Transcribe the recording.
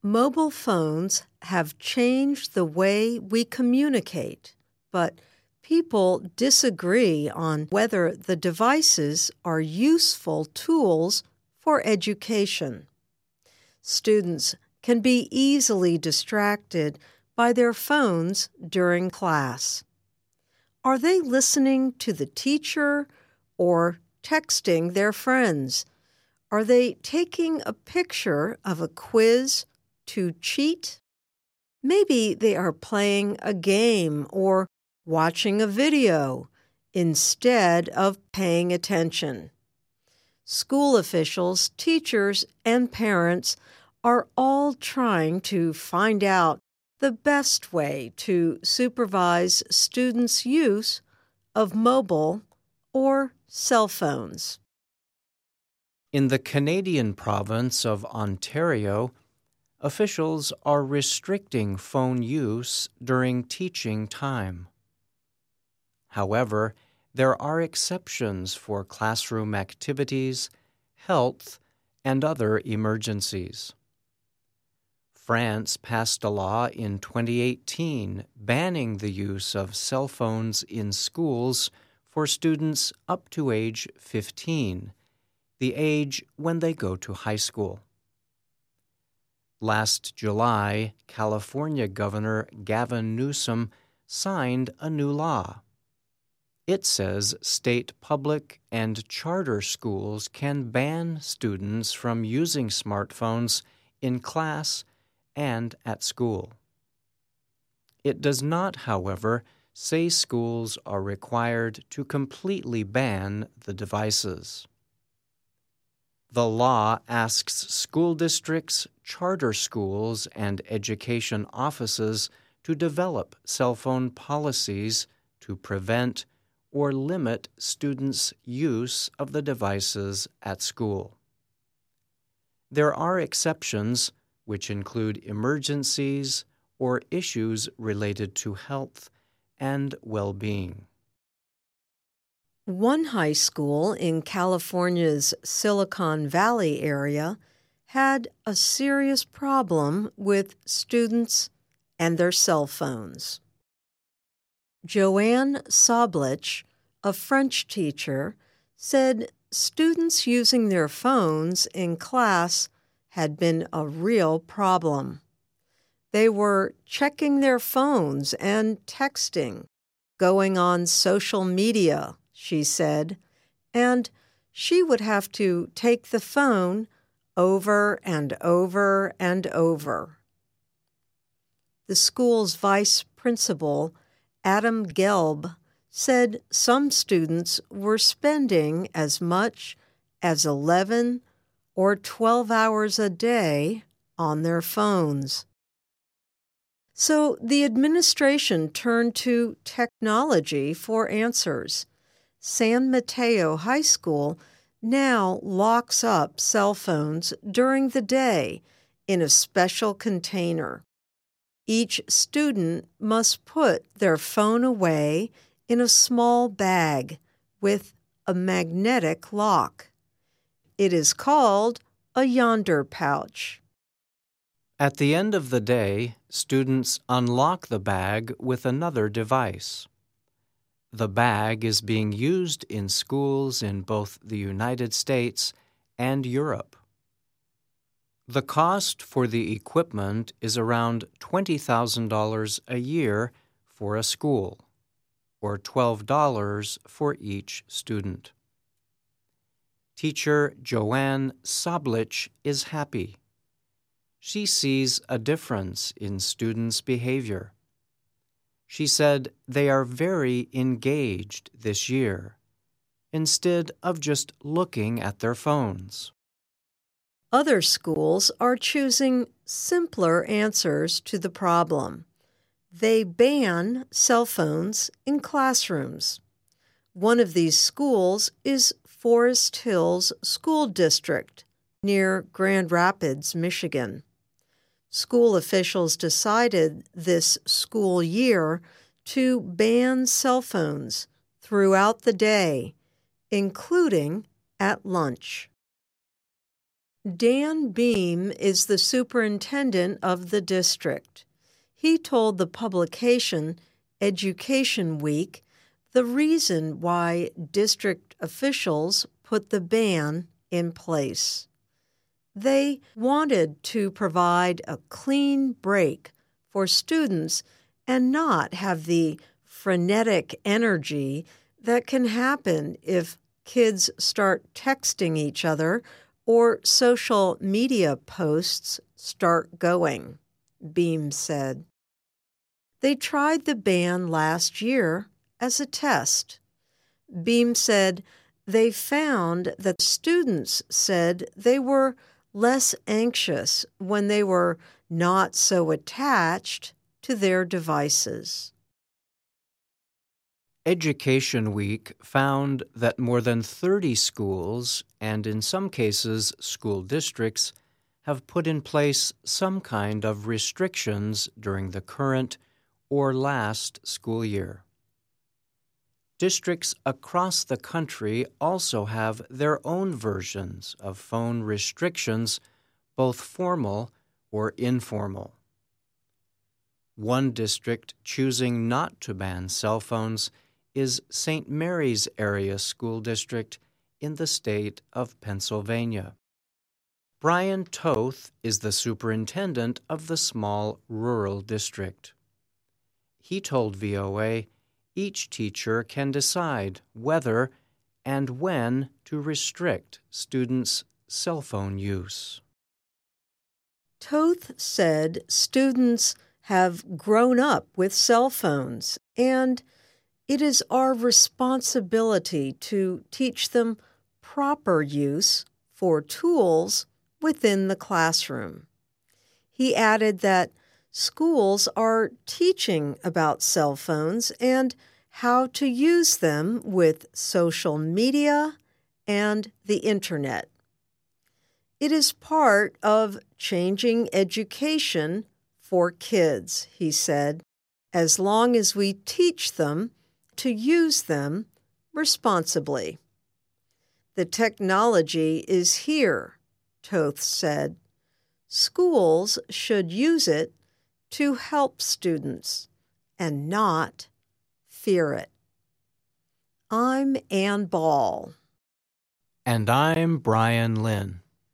Mobile phones have changed the way we communicate, but people disagree on whether the devices are useful tools for education. Students can be easily distracted by their phones during class. Are they listening to the teacher or texting their friends? Are they taking a picture of a quiz to cheat? Maybe they are playing a game or watching a video instead of paying attention. School officials, teachers, and parents are all trying to find out the best way to supervise students' use of mobile or cell phones. In the Canadian province of Ontario, officials are restricting phone use during teaching time. However, there are exceptions for classroom activities, health, and other emergencies. France passed a law in 2018 banning the use of cell phones in schools for students up to age 15, the age when they go to high school. Last July, California Governor Gavin Newsom signed a new law. It says state public and charter schools can ban students from using smartphones in class and at school. It does not, however, say schools are required to completely ban the devices. The law asks school districts, charter schools, and education offices to develop cell phone policies to prevent or limit students' use of the devices at school. There are exceptions, which include emergencies or issues related to health and well-being. One high school in California's Silicon Valley area had a serious problem with students and their cell phones. Joanne Sablich, a French teacher, said students using their phones in class had been a real problem. They were checking their phones and texting, going on social media, she said, and she would have to take the phone over and over and over. The school's vice principal, Adam Gelb, said some students were spending as much as 11 or 12 hours a day on their phones. So the administration turned to technology for answers. San Mateo High School now locks up cell phones during the day in a special container. Each student must put their phone away in a small bag with a magnetic lock. It is called a Yonder pouch. At the end of the day, students unlock the bag with another device. The bag is being used in schools in both the United States and Europe. The cost for the equipment is around $20,000 a year for a school, or $12 for each student. Teacher Joanne Sablich is happy. She sees a difference in students' behavior. She said they are very engaged this year, instead of just looking at their phones. Other schools are choosing simpler answers to the problem. They ban cell phones in classrooms. One of these schools is Forest Hills School District near Grand Rapids, Michigan. School officials decided this school year to ban cell phones throughout the day, including at lunch. Dan Beam is the superintendent of the district. He told the publication Education Week the reason why district officials put the ban in place. They wanted to provide a clean break for students and not have the frenetic energy that can happen if kids start texting each other or social media posts start going, Beam said. They tried the ban last year as a test. Beam said they found that students said they were less anxious when they were not so attached to their devices. Education Week found that more than 30 schools, and in some cases school districts, have put in place some kind of restrictions during the current or last school year. Districts across the country also have their own versions of phone restrictions, both formal or informal. One district choosing not to ban cell phones is St. Mary's Area School District in the state of Pennsylvania. Brian Toth is the superintendent of the small rural district. He told VOA each teacher can decide whether and when to restrict students' cell phone use. Toth said students have grown up with cell phones, and it is our responsibility to teach them proper use for tools within the classroom. He added that schools are teaching about cell phones and how to use them with social media and the internet. It is part of changing education for kids, he said, as long as we teach them to use them responsibly. The technology is here, Toth said. Schools should use it to help students and not fear it. I'm Ann Ball. And I'm Brian Lynn.